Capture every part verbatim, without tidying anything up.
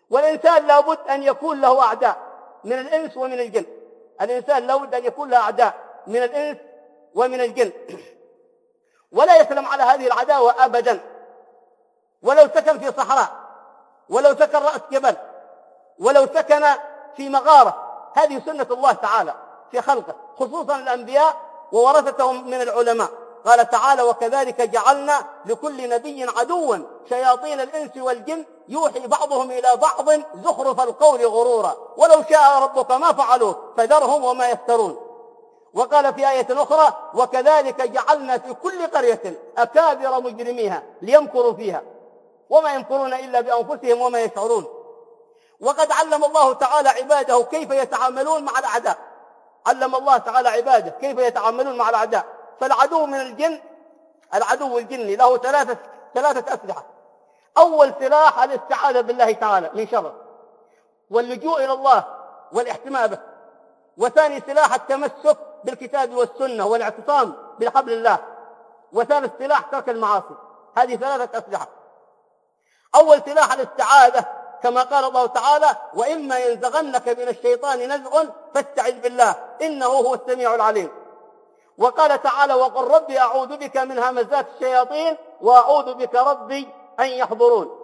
والإنسان لابد أن يكون له أعداء من الإنس ومن الجن. الإنسان لابد أن يكون له أعداء من الإنس ومن الجن، ولا يسلم على هذه العداوة أبدا، ولو سكن في صحراء، ولو سكن رأس جبل، ولو سكن في مغارة. هذه سنة الله تعالى في خلقه، خصوصا الأنبياء وورثتهم من العلماء. قال تعالى: وكذلك جعلنا لكل نبي عدوا شياطين الإنس والجن يوحي بعضهم إلى بعض زخرف القول غرورا ولو شاء ربك ما فعلوه فذرهم وما يفترون. وقال في آية أخرى: وكذلك جعلنا في كل قرية أكابر مجرميها ليمكروا فيها وما يمكرون إلا بأنفسهم وما يشعرون. وقد علم الله تعالى عباده كيف يتعاملون مع الأعداء. علم الله تعالى عباده كيف يتعاملون مع الأعداء. فالعدو من الجن، العدو الجني له ثلاثة ثلاثة أسلحة. أول سلاح الاستعاذة بالله تعالى من شره واللجوء إلى الله والاحتماء به. وثاني سلاح التمسك بالكتاب والسنة والاعتصام بحبل الله. وثالث سلاح ترك المعاصي. هذه ثلاثة أسلحة. أول سلاح الاستعاذة كما قال الله تعالى: وإما ينزغنك من الشيطان نزغ فاستعذ بالله إنه هو السميع العليم. وقال تعالى: وقل ربي أعوذ بك من همزات الشياطين وأعوذ بك ربي أن يحضرون.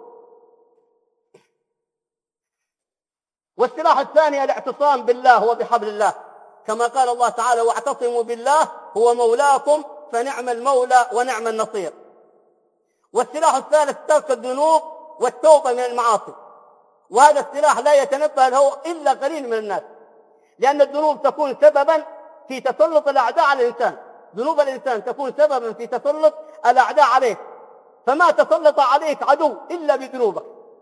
والسلاح الثاني الاعتصام بالله وبحبل الله كما قال الله تعالى: واعتصموا بالله هو مولاكم فنعم المولى ونعم النصير. والسلاح الثالث ترك الذنوب والتوبة من المعاصي. وهذا السلاح لا يتنبه له إلا قليل من الناس، لأن الذنوب تكون سببا في تسلط الأعداء على الإنسان. ذنوب الإنسان تكون سببا في تسلط الأعداء عليه، فما تسلط عليك عدو إلا بذنوبك.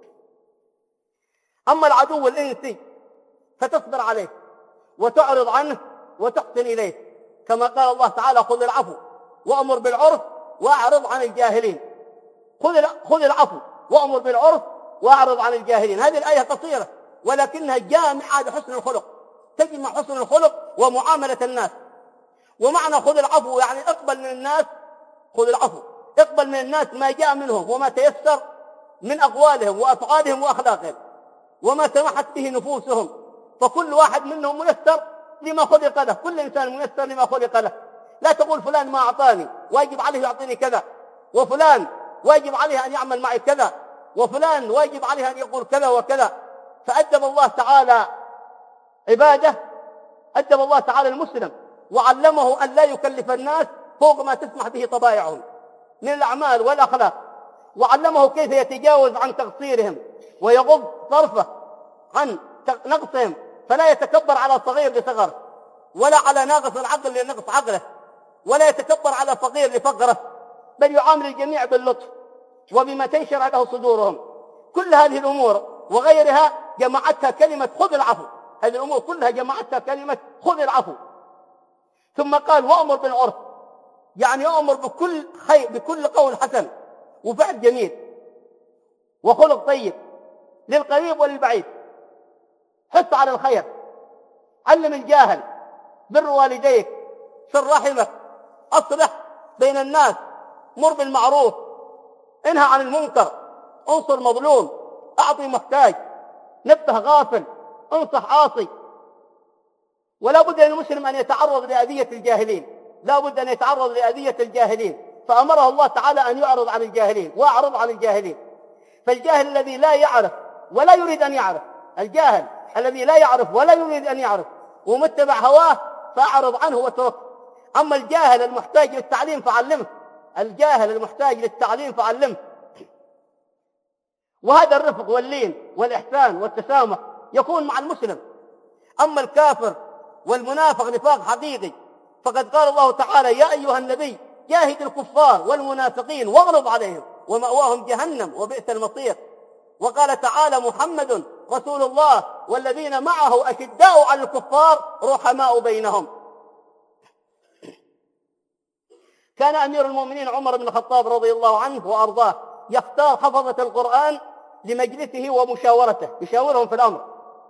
أما العدو الإنسي فتصبر عليه وتعرض عنه وتحسن إليه كما قال الله تعالى: خذ العفو وأمر بالعرف وأعرض عن الجاهلين. خذ العفو وأمر بالعرف وأعرض عن الجاهلين. هذه الآية قصيرة ولكنها جامعة لحسن الخلق، تجمع حسن الخلق ومعاملة الناس. ومعنى خذ العفو يعني اقبل من الناس، خذ العفو اقبل من الناس ما جاء منهم وما تيسر من أقوالهم وأفعالهم وأخلاقهم وما سمحت به نفوسهم، فكل واحد منهم ميسر لما خلق له. كل إنسان ميسر لما خلق له. لا تقول فلان ما أعطاني واجب عليه يعطيني كذا، وفلان واجب عليه أن يعمل معي كذا، وفلان واجب عليه أن يقول كذا وكذا. فأدب الله تعالى عباده، أدب الله تعالى المسلم وعلمه أن لا يكلف الناس فوق ما تسمح به طبائعهم من الأعمال والأخلاق، وعلمه كيف يتجاوز عن تقصيرهم ويغض طرفه عن نقصهم، فلا يتكبر على صغير لصغره، ولا على ناقص العقل لنقص عقله، ولا يتكبر على فقير لفقره، بل يعامل الجميع باللطف وبما تنشرح له صدورهم. كل هذه الأمور وغيرها جمعتها كلمة خذ العفو. هذه الأمور كلها جمعتها كلمة خذ العفو. ثم قال: وأمر بالعرف، يعني أمر بكل خير، بكل قول حسن وفعل جميل وخلق طيب للقريب وللبعيد. حث على الخير، علم الجاهل، بر والديك، صل رحمك، أصلح بين الناس، مر بالمعروف، انهى عن المنكر، انصر مظلوم، أعطي محتاج، نبه غافل، انصح عاصي. ولا بد للمسلم أن يتعرض لأذية الجاهلين، لا بد أن يتعرض لأذية الجاهلين، فأمره الله تعالى أن يعرض عن الجاهلين وأعرض عن الجاهلين. فالجاهل الذي لا يعرف ولا يريد أن يعرف، الجاهل الذي لا يعرف ولا يريد أن يعرف ومتبع هواه فأعرض عنه وتوكل. أما الجاهل المحتاج للتعليم فعلمه، الجاهل المحتاج للتعليم فعلمه. وهذا الرفق واللين والإحسان والتسامح يكون مع المسلم. أما الكافر والمنافق نفاق حقيقي، فقد قال الله تعالى: يا أيها النبي جاهد الكفار والمنافقين واغلظ عليهم ومأواهم جهنم وبئس المصير. وقال تعالى: محمد رسول الله والذين معه أشداء على الكفار رحماء بينهم. كان أمير المؤمنين عمر بن الخطاب رضي الله عنه وأرضاه يختار حفظة القرآن لمجلسه ومشاورته، يشاورهم في الأمر،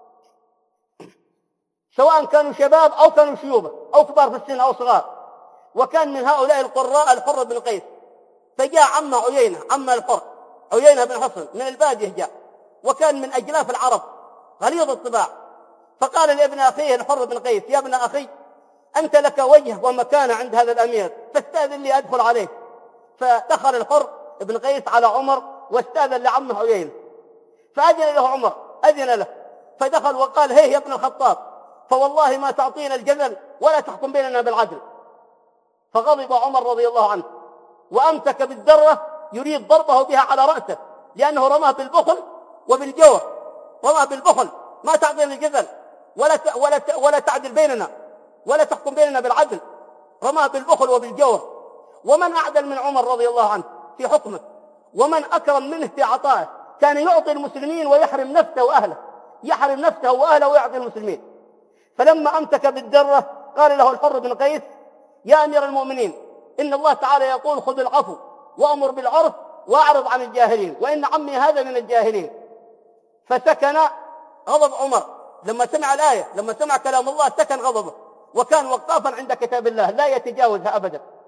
سواء كانوا شباب أو كانوا شيوبة أو كبار في السن أو صغار. وكان من هؤلاء القراء الحر بن قيس، فجاء عم عيينة عم الحر عيينة بن حصن من البادية، جاء وكان من أجلاف العرب غليظ الطباع. فقال لابن أخيه الحر بن قيس: يا ابن أخي، أنت لك وجه ومكانة عند هذا الأمير، فاستأذن لي أدخل عليه. فدخل الحر بن قيس على عمر واستأذن لعمه عيينة، فأذن له عمر، أذن له، فدخل وقال: هيه يا ابن الخطاب، فوالله ما تعطينا الجزل ولا تحكم بيننا بالعدل. فغضب عمر رضي الله عنه وأمسك بالدرة يريد ضربه بها على رأسه، لأنه رماه بالبخل وبالجور، رماه بالبخل: ما تعطينا الجزل ولا ولا ولا تعدل بيننا ولا تحكم بيننا بالعدل، رماه بالبخل وبالجور. ومن أعدل من عمر رضي الله عنه في حكمه، ومن أكرم منه في عطائه، كان يعطي المسلمين ويحرم نفسه وأهله، يحرم نفسه وأهله ويعطي المسلمين. فلما أمسك بالدرة قال له الحر بن قيس: يا أمير المؤمنين، إن الله تعالى يقول: خذ العفو وأمر بالعرف وأعرض عن الجاهلين، وإن عمي هذا من الجاهلين. فسكن غضب عمر لما سمع الآية، لما سمع كلام الله سكن غضبه، وكان وقافا عند كتاب الله لا يتجاوزها أبدا.